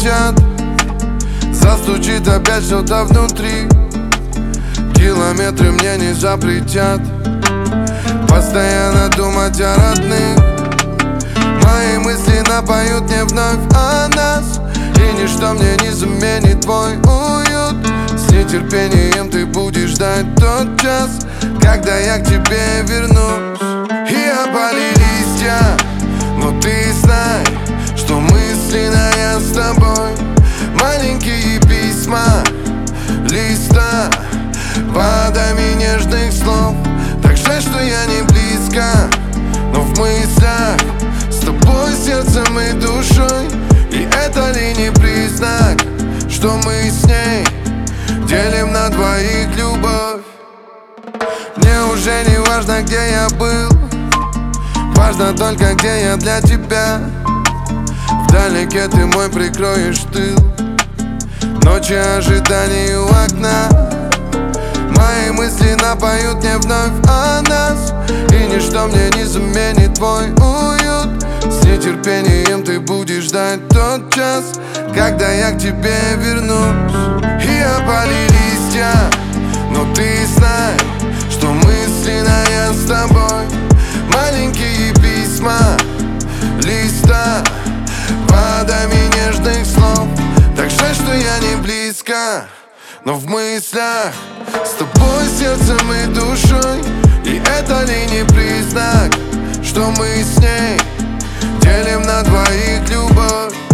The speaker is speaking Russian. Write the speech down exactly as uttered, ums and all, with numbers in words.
молчат. Застучит опять что-то внутри. Километры мне не запретят постоянно думать о родных. Мои мысли напоют мне вновь о нас, и ничто мне не заменит твой уют. С нетерпением ты будешь ждать тот час, когда я к тебе вернусь. И опали листья, но ты знай, что мысленная с тобой. Маленькие письма, листа, водами нежных слов. Так жаль, что я не близко, но в мыслях с тобой сердцем и душой. И это ли не признак, что мы с ней делим на двоих любовь? Мне уже не важно, где я был, важно только, где я для тебя. Вдалеке ты мой прикроешь тыл, ночи ожиданий у окна. Мои мысли напоют мне вновь о нас, и ничто мне не заменит твой уют. С нетерпением ты будешь ждать тот час, когда я к тебе вернусь. И опали листья, но ты знай, что мысленная с тобой. Маленькие письма, листа, водами нежных слов. Так жаль, что я не близко, но в мыслях с тобой сердцем и душой. И это ли не признак, что мы с ней делим на двоих любовь?